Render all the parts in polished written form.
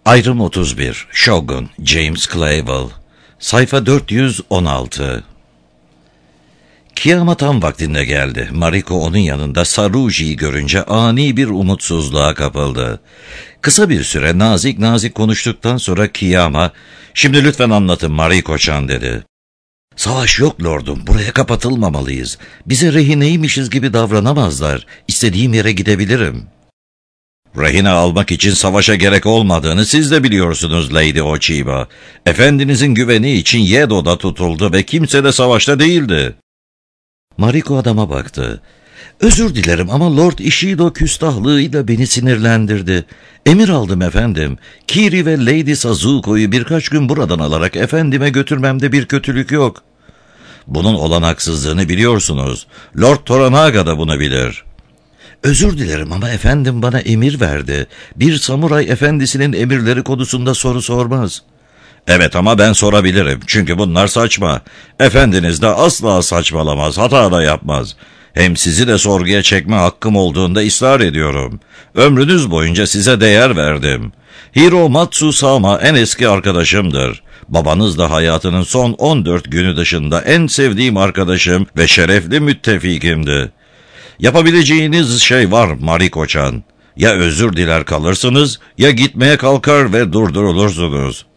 Ayrım 31 Shogun James Clavell Sayfa 416. Kıyama tam vaktinde geldi. Mariko onun yanında Saruji'yi görünce ani bir umutsuzluğa kapıldı. Kısa bir süre nazik nazik konuştuktan sonra Kiyama, "Şimdi lütfen anlatın Mariko-chan," dedi. "Savaş yok lordum, buraya kapatılmamalıyız. Bize rehineymişiz gibi davranamazlar. İstediğim yere gidebilirim." "Rehine almak için savaşa gerek olmadığını siz de biliyorsunuz Lady Ochiba. Efendinizin güveni için Yedo'da tutuldu ve kimse de savaşta değildi." Mariko adama baktı. "Özür dilerim ama Lord Ishido küstahlığıyla beni sinirlendirdi. Emir aldım efendim. Kiri ve Lady Sazuko'yu birkaç gün buradan alarak efendime götürmemde bir kötülük yok." "Bunun olanaksızlığını biliyorsunuz. Lord Toranaga da bunu bilir." "Özür dilerim ama efendim bana emir verdi. Bir samuray efendisinin emirleri konusunda soru sormaz." "Evet ama ben sorabilirim. Çünkü bunlar saçma. Efendiniz de asla saçmalamaz, hata da yapmaz. Hem sizi de sorguya çekme hakkım olduğunda ısrar ediyorum. Ömrünüz boyunca size değer verdim. Hiro Matsusama en eski arkadaşımdır. Babanız da hayatının son 14 günü dışında en sevdiğim arkadaşım ve şerefli müttefikimdi. Yapabileceğiniz şey var Mariko-chan. Ya özür diler kalırsınız ya gitmeye kalkar ve durdurulursunuz."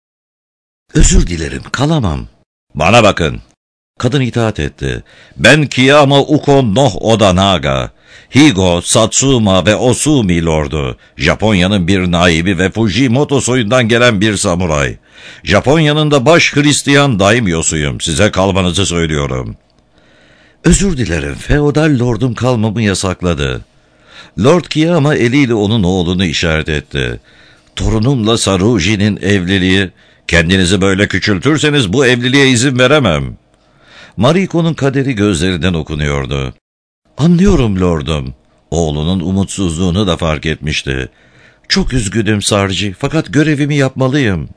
"Özür dilerim, kalamam." "Bana bakın." Kadın itaat etti. "Ben Kiyama Uko no Odanaga, Higo, Satsuma ve Osumi lordu. Japonya'nın bir naibi ve Fujimoto soyundan gelen bir samuray. Japonya'nın da baş Hristiyan daimyosuyum. Size kalmanızı söylüyorum." "Özür dilerim, feodal lordum kalmamı yasakladı." Lord Kiyama eliyle onun oğlunu işaret etti. "Torunumla Saruji'nin evliliği, kendinizi böyle küçültürseniz bu evliliğe izin veremem." Mariko'nun kaderi gözlerinden okunuyordu. "Anlıyorum lordum." Oğlunun umutsuzluğunu da fark etmişti. "Çok üzgünüm Sarji, fakat görevimi yapmalıyım."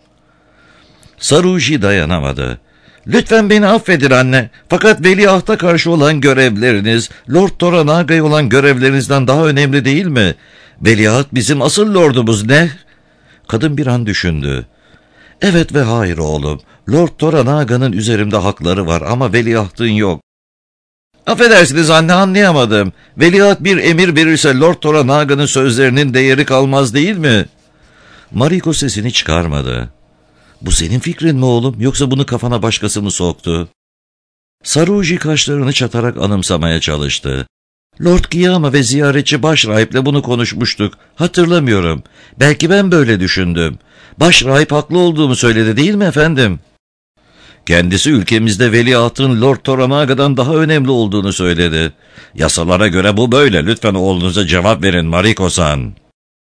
Saruji dayanamadı. "Lütfen beni affedin anne. Fakat veliahta karşı olan görevleriniz, Lord Toranaga'ya olan görevlerinizden daha önemli değil mi? Veliaht bizim asıl lordumuz ne?" Kadın bir an düşündü. "Evet ve hayır oğlum. Lord Toranaga'nın üzerimde hakları var ama veliahtın yok." "Affedersiniz anne, anlayamadım. Veliaht bir emir verirse Lord Toranaga'nın sözlerinin değeri kalmaz değil mi?" Mariko sesini çıkarmadı. "Bu senin fikrin mi oğlum, yoksa bunu kafana başkası mı soktu?" Saruji kaşlarını çatarak anımsamaya çalıştı. "Lord Kiyama ve ziyaretçi başrahiple bunu konuşmuştuk. Hatırlamıyorum. Belki ben böyle düşündüm. Başrahip haklı olduğumu söyledi değil mi efendim?" "Kendisi ülkemizde veliahtın Lord Toranaga'dan daha önemli olduğunu söyledi. Yasalara göre bu böyle. Lütfen oğlunuza cevap verin Mariko-san."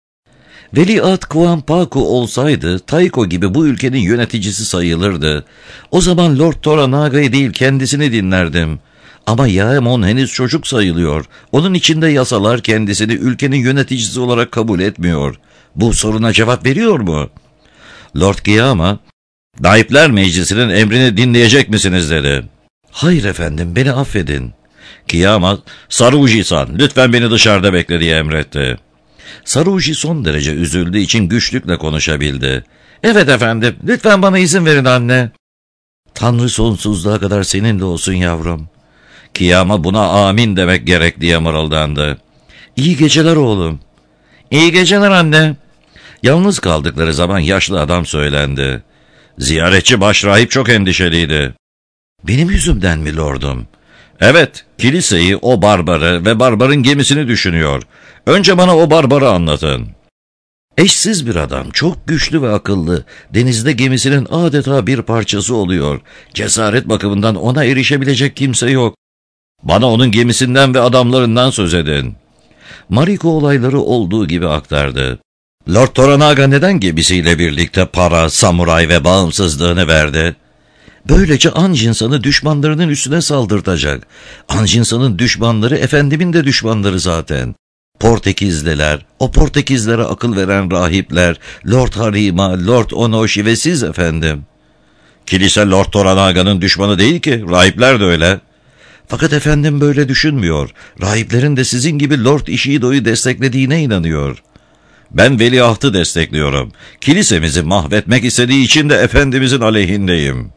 "Veliaht Kuanpaku olsaydı Taiko gibi bu ülkenin yöneticisi sayılırdı. O zaman Lord Toranaga'yı değil kendisini dinlerdim. Ama Yaemon henüz çocuk sayılıyor. Onun içinde yasalar kendisini ülkenin yöneticisi olarak kabul etmiyor. Bu soruna cevap veriyor mu?" Lord Kiyama, "Naipler Meclisi'nin emrini dinleyecek misiniz?" dedi. "Hayır efendim, beni affedin." Kiyama, "Saruji-san, lütfen beni dışarıda bekle," diye emretti. Saruji son derece üzüldüğü için güçlükle konuşabildi. "Evet efendim, lütfen bana izin verin anne." "Tanrı sonsuzluğa kadar seninle olsun yavrum." Kiyama buna amin demek gerek diye mırıldandı. "İyi geceler oğlum." "İyi geceler anne." Yalnız kaldıkları zaman yaşlı adam söylendi. "Ziyaretçi başrahip çok endişeliydi." "Benim yüzümden mi lordum?" "Evet, kiliseyi, o barbarı ve barbarın gemisini düşünüyor. Önce bana o barbarı anlatın." "Eşsiz bir adam, çok güçlü ve akıllı. Denizde gemisinin adeta bir parçası oluyor. Cesaret bakımından ona erişebilecek kimse yok." "Bana onun gemisinden ve adamlarından söz edin." Mariko olayları olduğu gibi aktardı. "Lord Toranaga neden gemisiyle birlikte para, samuray ve bağımsızlığını verdi?" "Böylece Anjinsan'ı düşmanlarının üstüne saldırtacak. Anjinsan'ın düşmanları efendimin de düşmanları zaten. Portekizliler, o Portekizlere akıl veren rahipler, Lord Harima, Lord Onoshi ve siz efendim." "Kilise Lord Toranaga'nın düşmanı değil ki, rahipler de öyle." "Fakat efendim böyle düşünmüyor. Rahiplerin de sizin gibi Lord Ishido'yu desteklediğine inanıyor." Ben veliahtı destekliyorum. Kilisemizi mahvetmek istediği için de Efendimizin aleyhindeyim.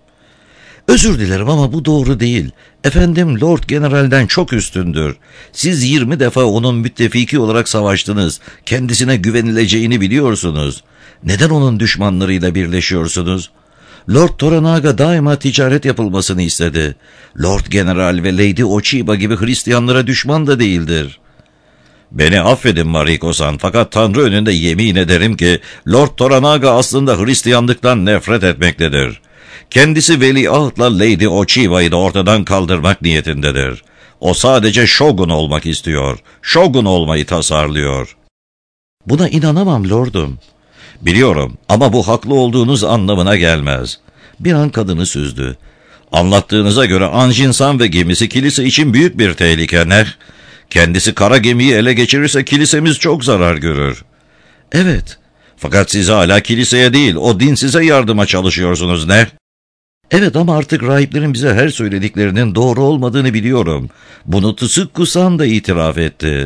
Özür dilerim ama bu doğru değil. Efendim Lord General'den çok üstündür. Siz 20 defa onun müttefiki olarak savaştınız. Kendisine güvenileceğini biliyorsunuz. Neden onun düşmanlarıyla birleşiyorsunuz? Lord Toranaga daima ticaret yapılmasını istedi. Lord General ve Lady Ochiba gibi Hristiyanlara düşman da değildir. Beni affedin Mariko-san, fakat Tanrı önünde yemin ederim ki Lord Toranaga aslında Hristiyanlıktan nefret etmektedir. Kendisi veliahtla Lady Ochiba'yı da ortadan kaldırmak niyetindedir. O sadece shogun olmak istiyor. Shogun olmayı tasarlıyor. Buna inanamam lordum. Biliyorum ama bu haklı olduğunuz anlamına gelmez. Bir an kadını süzdü. Anlattığınıza göre Anjin-san ve gemisi kilise için büyük bir tehlike ne? Kendisi kara gemiyi ele geçirirse kilisemiz çok zarar görür. Evet, fakat siz hala kiliseye değil, o dinsize yardıma çalışıyorsunuz ne? Evet ama artık rahiplerin bize her söylediklerinin doğru olmadığını biliyorum. Bunu Tsuku-san da itiraf etti.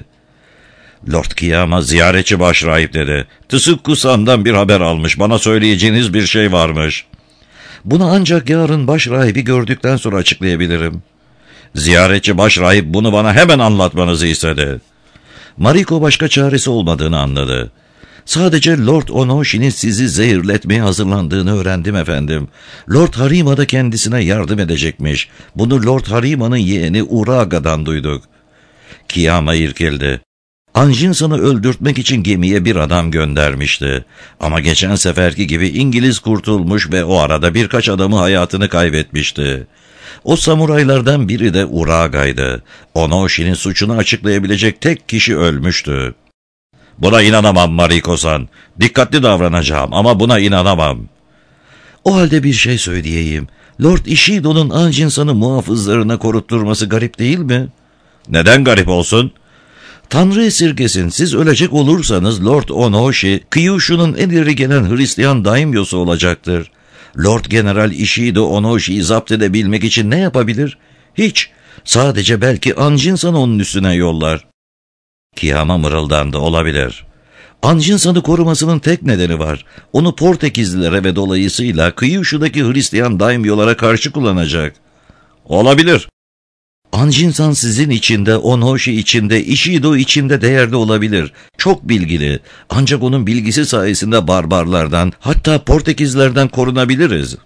Lord Kiyama ziyaretçi başrahip dedi. Tsuku-san'dan bir haber almış, bana söyleyeceğiniz bir şey varmış. Bunu ancak yarın başrahibi gördükten sonra açıklayabilirim. Ziyaretçi başrahip bunu bana hemen anlatmanızı istedi. Mariko başka çaresi olmadığını anladı. Sadece Lord Onoshi'nin sizi zehirletmeye hazırlandığını öğrendim efendim. Lord Harima da kendisine yardım edecekmiş. Bunu Lord Harima'nın yeğeni Uraga'dan duyduk. Kiyama irkildi. Anjin-san'ı öldürtmek için gemiye bir adam göndermişti. Ama geçen seferki gibi İngiliz kurtulmuş ve o arada birkaç adamı hayatını kaybetmişti. O samuraylardan biri de Uraga'ydı. Onoshi'nin suçunu açıklayabilecek tek kişi ölmüştü. Buna inanamam Mariko-san. Dikkatli davranacağım ama buna inanamam. O halde bir şey söyleyeyim. Lord Ishido'nun Anjin-san'ı muhafızlarına korutturması garip değil mi? Neden garip olsun? Tanrı esirgesin, siz ölecek olursanız Lord Onoshi, Kyushu'nun en ileri gelen Hristiyan daimyosu olacaktır. Lord General Ishido Onoshi'yi zapt edebilmek için ne yapabilir? Hiç. Sadece belki Anjin-san'ı onun üstüne yollar. Kiyama mırıldandı, olabilir. Anjin-san'ı korumasının tek nedeni var. Onu Portekizlilere ve dolayısıyla Kyushu'daki Hristiyan daimyolara karşı kullanacak. Olabilir. Anjin-san sizin içinde, Onoshi içinde, Ishido içinde değerli olabilir. Çok bilgili. Ancak onun bilgisi sayesinde barbarlardan, hatta Portekizlerden korunabiliriz.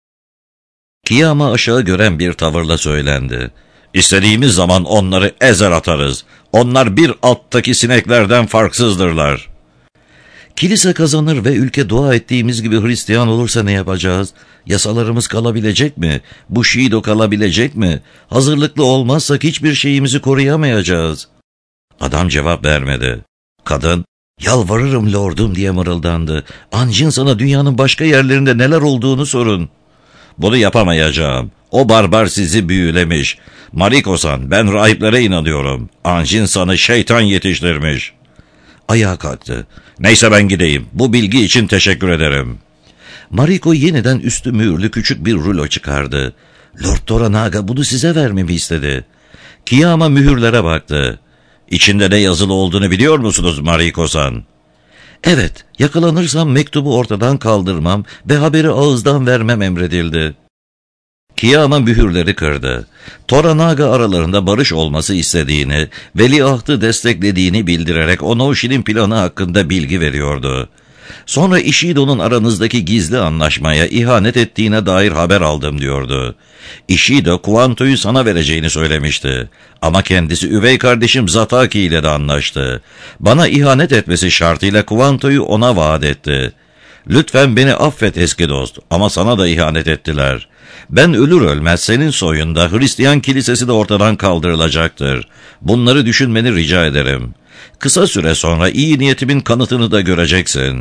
Kiyama aşağı gören bir tavırla söylendi. İstediğimiz zaman onları ezer atarız. Onlar bir alttaki sineklerden farksızdırlar. Kilise kazanır ve ülke dua ettiğimiz gibi Hristiyan olursa ne yapacağız? Yasalarımız kalabilecek mi? Bushido kalabilecek mi? Hazırlıklı olmazsak hiçbir şeyimizi koruyamayacağız. Adam cevap vermedi. Kadın, yalvarırım lordum diye mırıldandı. Anjin-san'a dünyanın başka yerlerinde neler olduğunu sorun. Bunu yapamayacağım. O barbar sizi büyülemiş. Mariko-san, ben rahiplere inanıyorum. Anjin-san'ı şeytan yetiştirmiş. Ayağa kalktı. Neyse ben gideyim. Bu bilgi için teşekkür ederim. Mariko yeniden üstü mühürlü küçük bir rulo çıkardı. Lord Toranaga bunu size vermemi istedi. Kiyama mühürlere baktı. İçinde ne yazılı olduğunu biliyor musunuz Mariko-san? Evet, yakalanırsam mektubu ortadan kaldırmam ve haberi ağızdan vermem emredildi. Kiyama mühürleri kırdı. Toranaga aralarında barış olması istediğini, veliahtı desteklediğini bildirerek Onoshi'nin planı hakkında bilgi veriyordu. Sonra Ishido'nun aranızdaki gizli anlaşmaya ihanet ettiğine dair haber aldım diyordu. Ishido Kuanto'yu sana vereceğini söylemişti. Ama kendisi üvey kardeşim Zataki ile de anlaştı. Bana ihanet etmesi şartıyla Kuanto'yu ona vaat etti. Lütfen beni affet eski dost ama sana da ihanet ettiler. Ben ölür ölmez senin soyunda Hristiyan kilisesi de ortadan kaldırılacaktır. Bunları düşünmeni rica ederim. Kısa süre sonra iyi niyetimin kanıtını da göreceksin.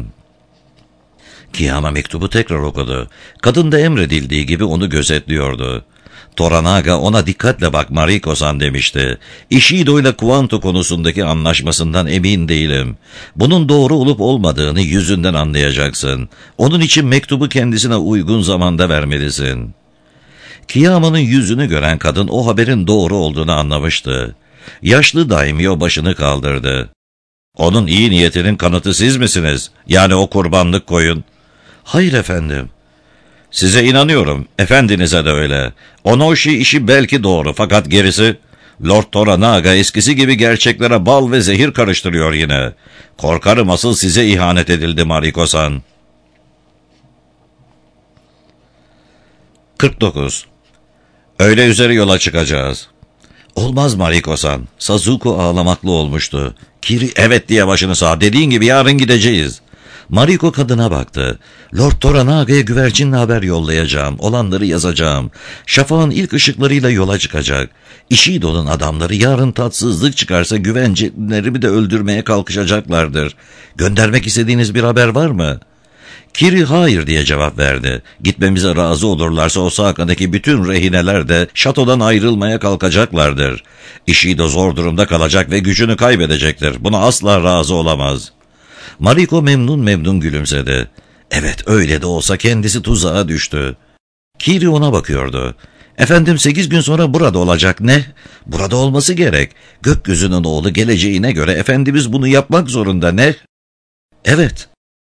Kiyama mektubu tekrar okudu. Kadın da emredildiği gibi onu gözetliyordu. Toranaga ona dikkatle bak Mariko-san demişti. Ishido ile Kuanto konusundaki anlaşmasından emin değilim. Bunun doğru olup olmadığını yüzünden anlayacaksın. Onun için mektubu kendisine uygun zamanda vermelisin. Kiyama'nın yüzünü gören kadın o haberin doğru olduğunu anlamıştı. Yaşlı daimyo başını kaldırdı. Onun iyi niyetinin kanıtı siz misiniz? Yani o kurbanlık koyun. Hayır efendim. Size inanıyorum, efendinize de öyle. Onoshi işi belki doğru, fakat gerisi... Lord Toranaga eskisi gibi gerçeklere bal ve zehir karıştırıyor yine. Korkarım asıl size ihanet edildi Mariko-san. 49. Öğle üzeri yola çıkacağız. Olmaz Mariko-san. Sasuke ağlamaklı olmuştu. Kiri evet diye başını sağ. Dediğin gibi yarın gideceğiz. Mariko kadına baktı. Lord Toranaga'ya güvercinle haber yollayacağım. Olanları yazacağım. Şafağın ilk ışıklarıyla yola çıkacak. Ishido'nun adamları yarın tatsızlık çıkarsa güvencilerimi de öldürmeye kalkışacaklardır. Göndermek istediğiniz bir haber var mı? Kiri hayır diye cevap verdi. Gitmemize razı olurlarsa Osaka'daki bütün rehineler de şatodan ayrılmaya kalkacaklardır. Ishido zor durumda kalacak ve gücünü kaybedecektir. Buna asla razı olamaz. Mariko memnun gülümsedi. Evet, öyle de olsa kendisi tuzağa düştü. Kiri ona bakıyordu. Efendim 8 gün sonra burada olacak ne? Burada olması gerek. Gökyüzünün oğlu geleceğine göre Efendimiz bunu yapmak zorunda ne? Evet.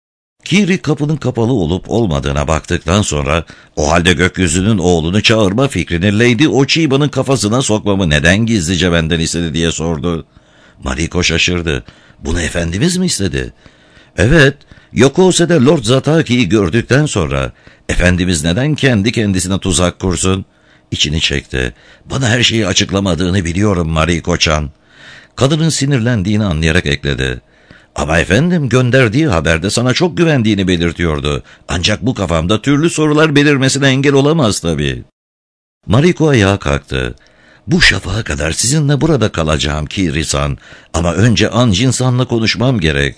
Kiri kapının kapalı olup olmadığına baktıktan sonra o halde gökyüzünün oğlunu çağırma fikrini Lady Ochiba'nın kafasına sokmamı neden gizlice benden istedi diye sordu. Mariko şaşırdı. Bunu Efendimiz mi istedi? Evet, Yokosu'da Lord Zataki'yi gördükten sonra Efendimiz neden kendi kendisine tuzak kursun? İçini çekti. Bana her şeyi açıklamadığını biliyorum Mariko-chan. Kadının sinirlendiğini anlayarak ekledi. Ama efendim gönderdiği haberde sana çok güvendiğini belirtiyordu. Ancak bu kafamda türlü sorular belirmesine engel olamaz tabii. Mariko ayağa kalktı. Bu şafağa kadar sizinle burada kalacağım Kiri-san. Ama önce Anjin-san'la konuşmam gerek.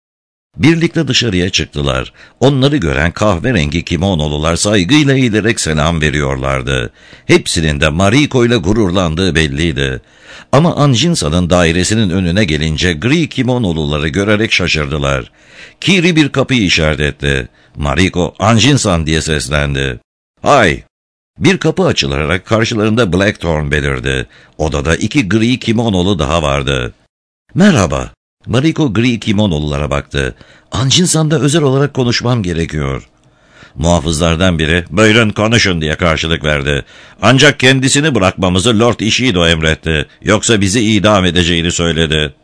Birlikte dışarıya çıktılar. Onları gören kahverengi kimonolular saygıyla eğilerek selam veriyorlardı. Hepsinin de Mariko ile gururlandığı belliydi. Ama Anjin-san'ın dairesinin önüne gelince gri kimonoluları görerek şaşırdılar. Kiri bir kapıyı işaret etti. Mariko, Anjin-san diye seslendi. Hay! Bir kapı açılarak karşılarında Blackthorn belirdi. Odada 2 gri kimonolu daha vardı. Merhaba. Mariko gri kimonolulara baktı. Anjin-san'da özel olarak konuşmam gerekiyor. Muhafızlardan biri, buyurun konuşun diye karşılık verdi. Ancak kendisini bırakmamızı Lord Ishido emretti. Yoksa bizi idam edeceğini söyledi.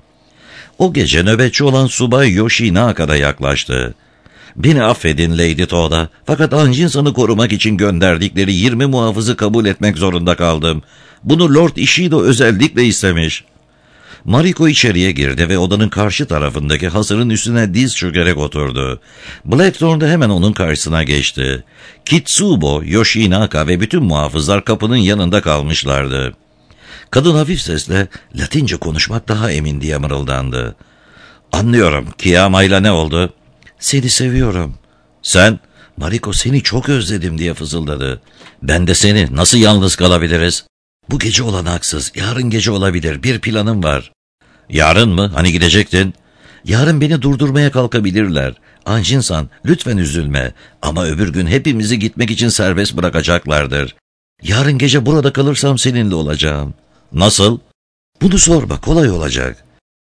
O gece nöbetçi olan Subay Yoshinaka da yaklaştı. Beni affedin Lady Toda, fakat Anjin-san'ı korumak için gönderdikleri 20 muhafızı kabul etmek zorunda kaldım. Bunu Lord Ishido özellikle istemiş. Mariko içeriye girdi ve odanın karşı tarafındaki hasırın üstüne diz çökerek oturdu. Blackthorn da hemen onun karşısına geçti. Kitsubo, Yoshinaka ve bütün muhafızlar kapının yanında kalmışlardı. Kadın hafif sesle Latince konuşmak daha emin diye mırıldandı. Anlıyorum. Kiyama'yla ne oldu? Seni seviyorum. Sen? Mariko seni çok özledim diye fısıldadı. Ben de seni. Nasıl yalnız kalabiliriz? Bu gece olanaksız. Yarın gece olabilir. Bir planım var. Yarın mı? Hani gidecektin? Yarın beni durdurmaya kalkabilirler. Anjin-san lütfen üzülme. Ama öbür gün hepimizi gitmek için serbest bırakacaklardır. Yarın gece burada kalırsam seninle olacağım. Nasıl? Bunu sorma, kolay olacak.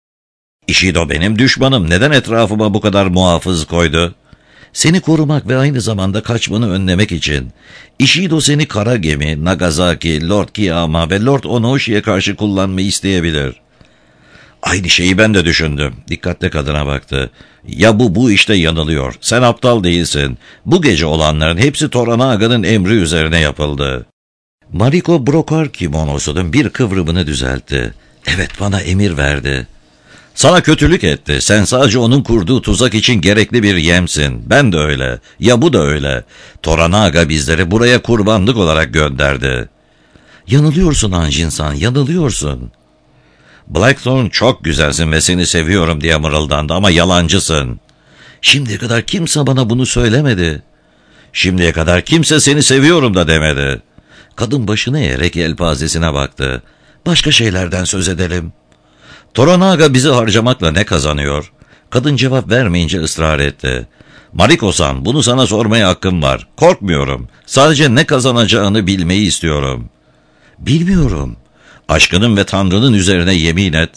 Ishido benim düşmanım. Neden etrafıma bu kadar muhafız koydu? Seni korumak ve aynı zamanda kaçmanı önlemek için. Ishido seni kara gemi, Nagasaki, Lord Kiyama ve Lord Onoshi'ye karşı kullanmayı isteyebilir. Aynı şeyi ben de düşündüm. Dikkatle kadına baktı. Ya bu işte yanılıyor. Sen aptal değilsin. Bu gece olanların hepsi Toranaga'nın emri üzerine yapıldı. Mariko brokar kimonosunun bir kıvrımını düzeltti. Evet, bana emir verdi. Sana kötülük etti. Sen sadece onun kurduğu tuzak için gerekli bir yemsin. Ben de öyle. Ya bu da öyle. Toranaga bizleri buraya kurbanlık olarak gönderdi. Yanılıyorsun Anjin-san, yanılıyorsun. Blackthorn çok güzelsin ve seni seviyorum diye mırıldandı ama yalancısın. Şimdiye kadar kimse bana bunu söylemedi. Şimdiye kadar kimse seni seviyorum da demedi. Kadın başını eğerek yelpazesine baktı. Başka şeylerden söz edelim. Toranaga bizi harcamakla ne kazanıyor? Kadın cevap vermeyince ısrar etti. Mariko-san, bunu sana sormaya hakkım var. Korkmuyorum. Sadece ne kazanacağını bilmeyi istiyorum. Bilmiyorum. Aşkının ve Tanrı'nın üzerine yemin et.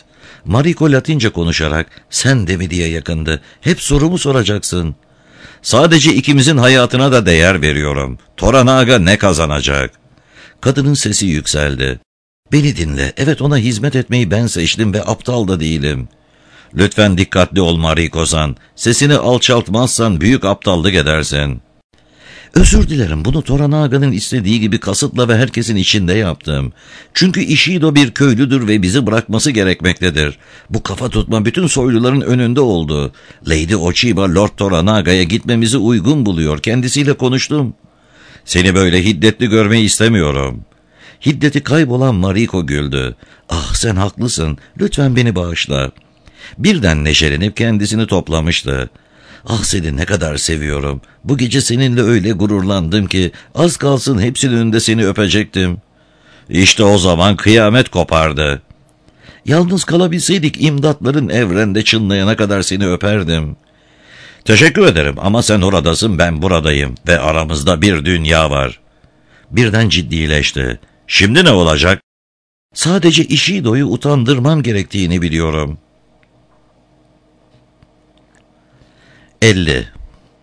Mariko Latince konuşarak sen de mi diye yakındı. Hep sorumu soracaksın. Sadece ikimizin hayatına da değer veriyorum. Toranaga ne kazanacak? Kadının sesi yükseldi. Beni dinle. Evet, ona hizmet etmeyi ben seçtim ve aptal da değilim. Lütfen dikkatli ol Mariko-san. Sesini alçaltmazsan büyük aptallık edersin. Özür dilerim, bunu Toranaga'nın istediği gibi kasıtla ve herkesin içinde yaptım. Çünkü Ishido bir köylüdür ve bizi bırakması gerekmektedir. Bu kafa tutma bütün soyluların önünde oldu. Lady Ochiba Lord Toranaga'ya gitmemizi uygun buluyor. Kendisiyle konuştum. Seni böyle hiddetli görmeyi istemiyorum. Hiddeti kaybolan Mariko güldü. Ah, sen haklısın. Lütfen beni bağışla. Birden neşelenip kendisini toplamıştı. Ah, seni ne kadar seviyorum. Bu gece seninle öyle gururlandım ki az kalsın hepsinin önünde seni öpecektim. İşte o zaman kıyamet kopardı. Yalnız kalabilseydik imdatların evrende çınlayana kadar seni öperdim. Teşekkür ederim ama sen oradasın, ben buradayım ve aramızda bir dünya var. Birden ciddileşti. Şimdi ne olacak? Sadece Ishido'yu utandırmam gerektiğini biliyorum. 50.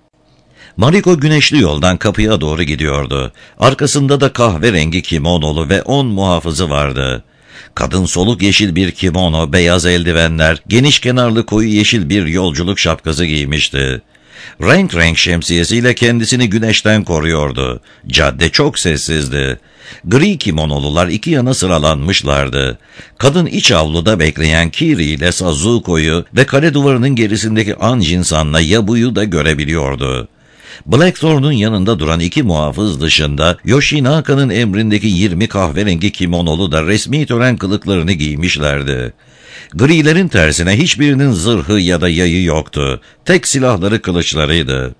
Mariko güneşli yoldan kapıya doğru gidiyordu. Arkasında da kahverengi kimonolu ve 10 muhafızı vardı. Kadın soluk yeşil bir kimono, beyaz eldivenler, geniş kenarlı koyu yeşil bir yolculuk şapkası giymişti. Renk renk şemsiyesiyle kendisini güneşten koruyordu. Cadde çok sessizdi. Gri kimonolular iki yana sıralanmışlardı. Kadın iç avluda bekleyen Kiri ile Sazuko'yu ve kale duvarının gerisindeki Anjin-san'la Yabu'yu da görebiliyordu. Blackthorn'un yanında duran iki muhafız dışında Yoshinaka'nın emrindeki 20 kahverengi kimonolu da resmi tören kılıklarını giymişlerdi. Grilerin tersine hiçbirinin zırhı ya da yayı yoktu. Tek silahları kılıçlarıydı.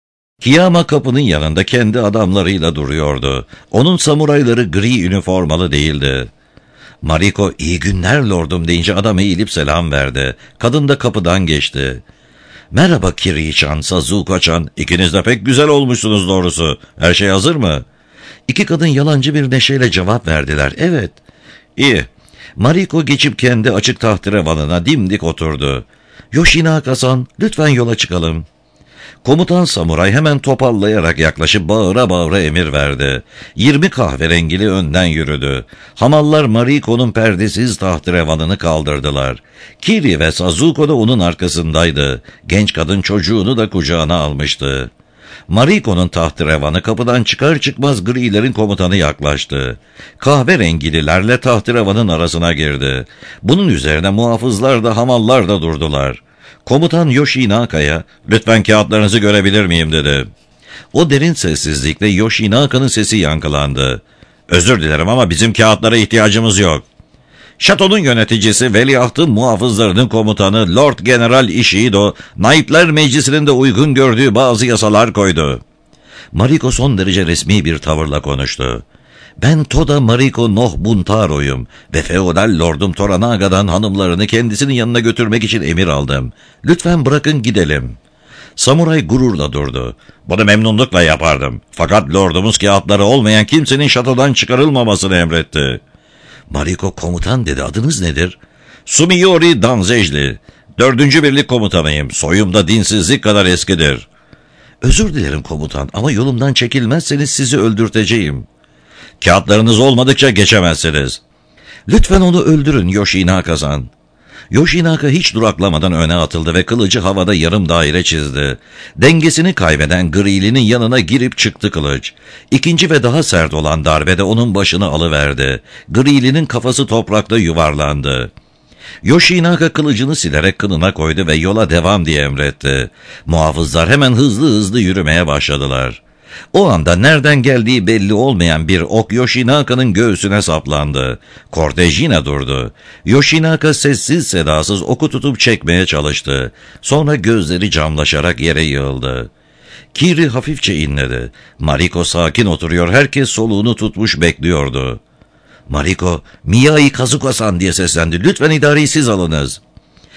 Kiyama kapının yanında kendi adamlarıyla duruyordu. Onun samurayları gri üniformalı değildi. Mariko iyi günler lordum deyince adam eğilip selam verdi. Kadın da kapıdan geçti. Merhaba Kiri-chan, Sazuko-chan. İkiniz de pek güzel olmuşsunuz doğrusu. Her şey hazır mı? İki kadın yalancı bir neşeyle cevap verdiler. Evet. İyi. Mariko geçip kendi açık tahterevanına dimdik oturdu. Yoshinaka-san, lütfen yola çıkalım. Komutan samuray hemen topallayarak yaklaşıp bağıra bağıra emir verdi. 20 kahverengili önden yürüdü. Hamallar Mariko'nun perdesiz tahterevanını kaldırdılar. Kiri ve Sazuko da onun arkasındaydı. Genç kadın çocuğunu da kucağına almıştı. Mariko'nun tahterevanı kapıdan çıkar çıkmaz grilerin komutanı yaklaştı. Kahverengililerle tahterevanın arasına girdi. Bunun üzerine muhafızlar da hamallar da durdular. Komutan Yoshinaka'ya "Lütfen kağıtlarınızı görebilir miyim?" dedi. O derin sessizlikle Yoshinaka'nın sesi yankılandı. "Özür dilerim ama bizim kağıtlara ihtiyacımız yok." Şatonun yöneticisi, veliahtın muhafızlarının komutanı Lord General Ishido, Naipler Meclisi'nin de uygun gördüğü bazı yasalar koydu. Mariko son derece resmi bir tavırla konuştu. Ben Toda Mariko Noh Buntaro'yum ve feodal lordum Toranaga'dan hanımlarını kendisinin yanına götürmek için emir aldım. Lütfen bırakın gidelim. Samuray gururla durdu. Bunu memnunlukla yapardım. Fakat lordumuz kağıtları olmayan kimsenin şatodan çıkarılmamasını emretti. Mariko komutan dedi. Adınız nedir? Sumiyori Danzejli. 4. Birlik komutanıyım. Soyum da dinsizlik kadar eskidir. Özür dilerim komutan ama yolumdan çekilmezseniz sizi öldürteceğim. Kağıtlarınız olmadıkça geçemezsiniz. Lütfen onu öldürün Yoshinaka-san. Yoshinaka hiç duraklamadan öne atıldı ve kılıcı havada yarım daire çizdi. Dengesini kaybeden Grili'nin yanına girip çıktı kılıç. İkinci ve daha sert olan darbede onun başını alıverdi. Grili'nin kafası toprakta yuvarlandı. Yoshinaka kılıcını silerek kınına koydu ve yola devam diye emretti. Muhafızlar hemen hızlı hızlı yürümeye başladılar. O anda nereden geldiği belli olmayan bir ok Yoshinaka'nın göğsüne saplandı. Kortej yine durdu. Yoshinaka sessiz sedasız oku tutup çekmeye çalıştı. Sonra gözleri camlaşarak yere yığıldı. Kiri hafifçe inledi. Mariko sakin oturuyor, herkes soluğunu tutmuş bekliyordu. Mariko, "Miyai Kazuko-san" diye seslendi. "Lütfen idareyi siz alınız."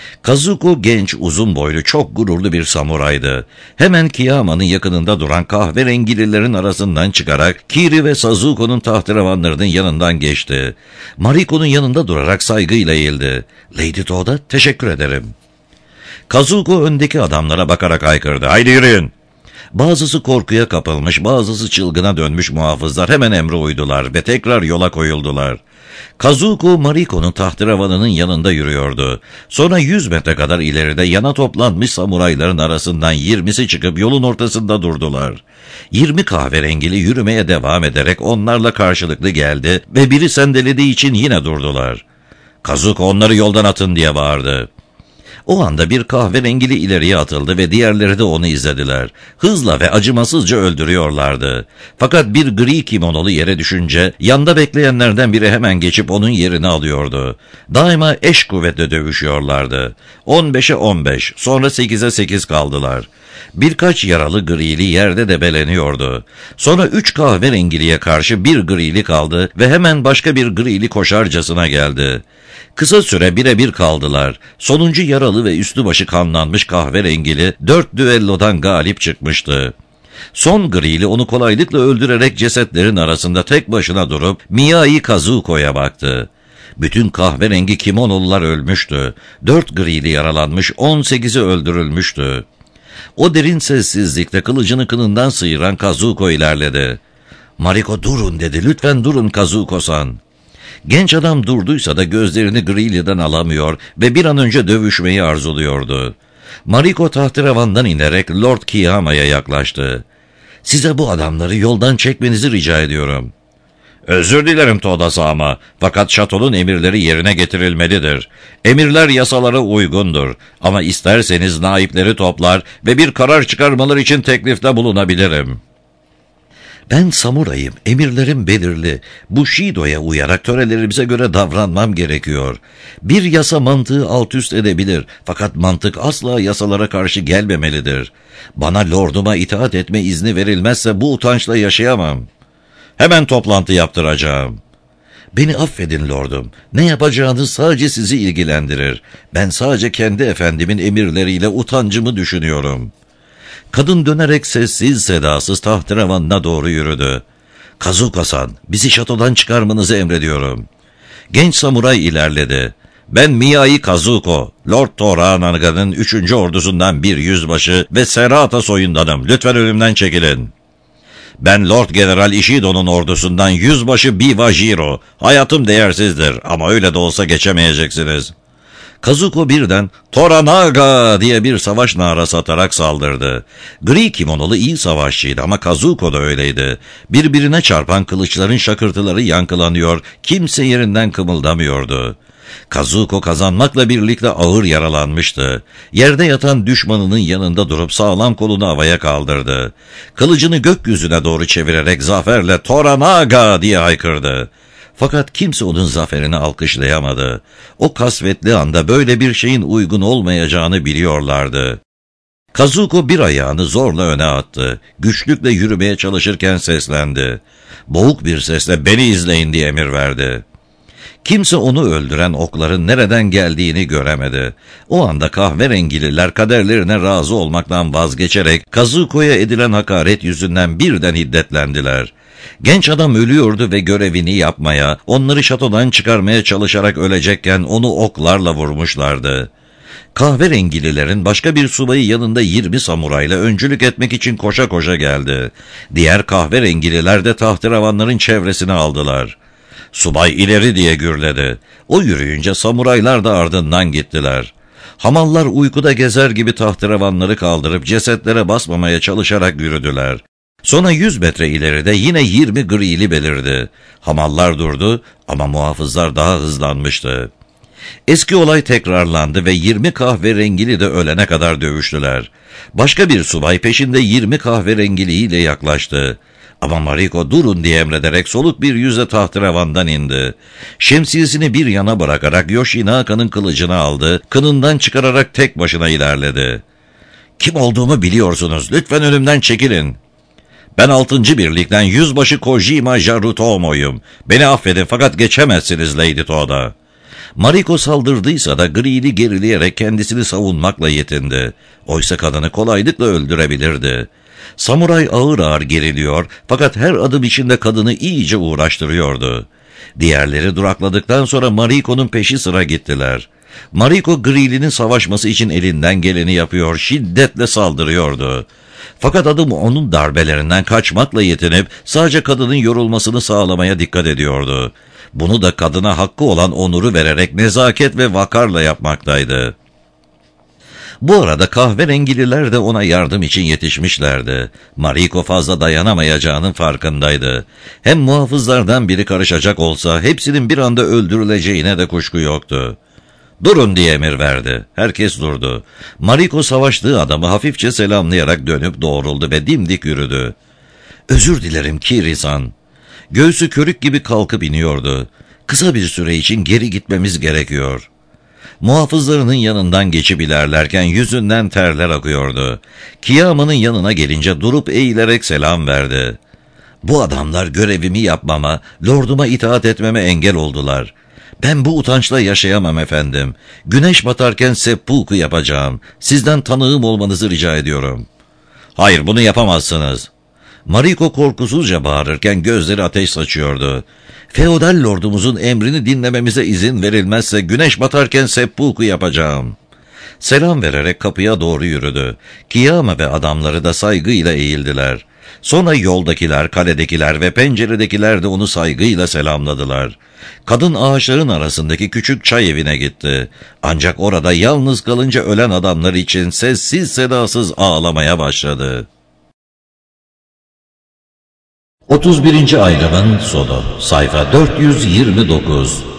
Kazuko genç, uzun boylu, çok gururlu bir samuraydı. Hemen Kiyama'nın yakınında duran kahverengililerin arasından çıkarak Kiri ve Sazuko'nun tahterevanlarının yanından geçti. Mariko'nun yanında durarak saygıyla eğildi. Lady Toada, teşekkür ederim. Kazuko öndeki adamlara bakarak haykırdı. Haydi yürüyün. Bazısı korkuya kapılmış, bazısı çılgına dönmüş muhafızlar hemen emre uydular ve tekrar yola koyuldular. Kazuko, Mariko'nun tahterevanının yanında yürüyordu. Sonra 100 metre kadar ileride yana toplanmış samurayların arasından 20'si çıkıp yolun ortasında durdular. 20 kahverengili yürümeye devam ederek onlarla karşılıklı geldi ve biri sendelediği için yine durdular. Kazuko, onları yoldan atın diye bağırdı. O anda bir kahverengili ileriye atıldı ve diğerleri de onu izlediler. Hızla ve acımasızca öldürüyorlardı. Fakat bir gri kimonolu yere düşünce yanda bekleyenlerden biri hemen geçip onun yerini alıyordu. Daima eş kuvvetle dövüşüyorlardı. 15'e 15, sonra 8'e 8 kaldılar. Birkaç yaralı grili yerde debeleniyordu. Sonra 3 kahverengiliye karşı bir grili kaldı ve hemen başka bir grili koşarcasına geldi. Kısa süre birebir kaldılar. Sonuncu yaralı ve üstü başı kanlanmış kahverengili 4 düellodan galip çıkmıştı. Son grili onu kolaylıkla öldürerek cesetlerin arasında tek başına durup Miyai Kazuko'ya baktı. Bütün kahverengi kimonolular ölmüştü. 4 grili yaralanmış, 18'i öldürülmüştü. O derin sessizlikte kılıcını kınından sıyıran Kazuko ilerledi. Mariko, durun dedi. Lütfen durun Kazuko-san. Genç adam durduysa da gözlerini Grilli'den alamıyor ve bir an önce dövüşmeyi arzuluyordu. Mariko tahterevandan inerek Lord Kiyama'ya yaklaştı. Size bu adamları yoldan çekmenizi rica ediyorum. Özür dilerim Toda-sama, fakat şatonun emirleri yerine getirilmelidir. Emirler yasalara uygundur ama isterseniz naipleri toplar ve bir karar çıkarmaları için teklifte bulunabilirim. Ben samurayım, emirlerim belirli. Bushido'ya uyarak törelerimize göre davranmam gerekiyor. Bir yasa mantığı alt üst edebilir, fakat mantık asla yasalara karşı gelmemelidir. Bana lorduma itaat etme izni verilmezse bu utançla yaşayamam. Hemen toplantı yaptıracağım. Beni affedin lordum. Ne yapacağınız sadece sizi ilgilendirir. Ben sadece kendi efendimin emirleriyle utancımı düşünüyorum. Kadın dönerek sessiz sedasız tahterevanına doğru yürüdü. Kazuko-san, bizi şatodan çıkarmanızı emrediyorum. Genç samuray ilerledi. Ben Miyai Kazuko, Lord Toranaga'nın 3. ordusundan bir yüzbaşı ve Serata soyundanım. Lütfen önümden çekilin. Ben Lord General Ishido'nun ordusundan yüzbaşı Biwajiro. Hayatım değersizdir ama öyle de olsa geçemeyeceksiniz. Kazuko birden "Toranaga!" diye bir savaş narası atarak saldırdı. Gri kimonolu iyi savaşçıydı ama Kazuko da öyleydi. Birbirine çarpan kılıçların şakırtıları yankılanıyor, kimse yerinden kımıldamıyordu. Kazuko kazanmakla birlikte ağır yaralanmıştı. Yerde yatan düşmanının yanında durup sağlam kolunu havaya kaldırdı. Kılıcını gökyüzüne doğru çevirerek zaferle "Toranaga!" diye haykırdı. Fakat kimse onun zaferini alkışlayamadı. O kasvetli anda böyle bir şeyin uygun olmayacağını biliyorlardı. Kazuko bir ayağını zorla öne attı. Güçlükle yürümeye çalışırken seslendi. Boğuk bir sesle "Beni izleyin" diye emir verdi. Kimse onu öldüren okların nereden geldiğini göremedi. O anda kahverengililer kaderlerine razı olmaktan vazgeçerek Kazuko'ya edilen hakaret yüzünden birden hiddetlendiler. Genç adam ölüyordu ve görevini yapmaya, onları şatodan çıkarmaya çalışarak ölecekken onu oklarla vurmuşlardı. Kahverengililerin başka bir subayı yanında 20 samurayla öncülük etmek için koşa koşa geldi. Diğer kahverengililer de tahterevanların çevresine aldılar. Subay ileri diye gürledi. O yürüyünce samuraylar da ardından gittiler. Hamallar uykuda gezer gibi tahterevanları kaldırıp cesetlere basmamaya çalışarak yürüdüler. Sonra 100 metre ileride yine 20 grili belirdi. Hamallar durdu ama muhafızlar daha hızlanmıştı. Eski olay tekrarlandı ve 20 kahverengili de ölene kadar dövüştüler. Başka bir subay peşinde 20 kahverengiliyle yaklaştı. Ama Mariko durun diye emrederek soluk bir yüzle tahterevandan indi. Şemsiyesini bir yana bırakarak Yoshinaka'nın kılıcını aldı, kınından çıkararak tek başına ilerledi. Kim olduğumu biliyorsunuz, lütfen önümden çekilin. Ben 6. birlikten yüzbaşı Kojima Jarutomo'yum. Beni affedin fakat geçemezsiniz Lady Toda. Mariko saldırdıysa da Greeley gerileyerek kendisini savunmakla yetindi. Oysa kadını kolaylıkla öldürebilirdi. Samuray ağır ağır geriliyor fakat her adım içinde kadını iyice uğraştırıyordu. Diğerleri durakladıktan sonra Mariko'nun peşi sıra gittiler. Mariko Greeley'nin savaşması için elinden geleni yapıyor, şiddetle saldırıyordu. Fakat adam onun darbelerinden kaçmakla yetinip sadece kadının yorulmasını sağlamaya dikkat ediyordu. Bunu da kadına hakkı olan onuru vererek nezaket ve vakarla yapmaktaydı. Bu arada kahverengililer de ona yardım için yetişmişlerdi. Mariko fazla dayanamayacağının farkındaydı. Hem muhafızlardan biri karışacak olsa hepsinin bir anda öldürüleceğine de kuşku yoktu. "Durun!" diye emir verdi. Herkes durdu. Mariko savaştığı adamı hafifçe selamlayarak dönüp doğruldu ve dimdik yürüdü. "Özür dilerim Kiri-san." Göğsü körük gibi kalkıp iniyordu. "Kısa bir süre için geri gitmemiz gerekiyor." Muhafızlarının yanından geçip ilerlerken yüzünden terler akıyordu. Kiyama'nın yanına gelince durup eğilerek selam verdi. "Bu adamlar görevimi yapmama, lorduma itaat etmeme engel oldular. Ben bu utançla yaşayamam efendim. Güneş batarken seppuku yapacağım. Sizden tanığım olmanızı rica ediyorum." "Hayır, bunu yapamazsınız." Mariko korkusuzca bağırırken gözleri ateş saçıyordu. "Feodal lordumuzun emrini dinlememize izin verilmezse güneş batarken seppuku yapacağım." Selam vererek kapıya doğru yürüdü. Kiyama ve adamları da saygıyla eğildiler. Sonra yoldakiler, kaledekiler ve penceredekiler de onu saygıyla selamladılar. Kadın ağaçların arasındaki küçük çay evine gitti. Ancak orada yalnız kalınca ölen adamlar için sessiz sedasız ağlamaya başladı. 31. ayrımın sonu. Sayfa 429.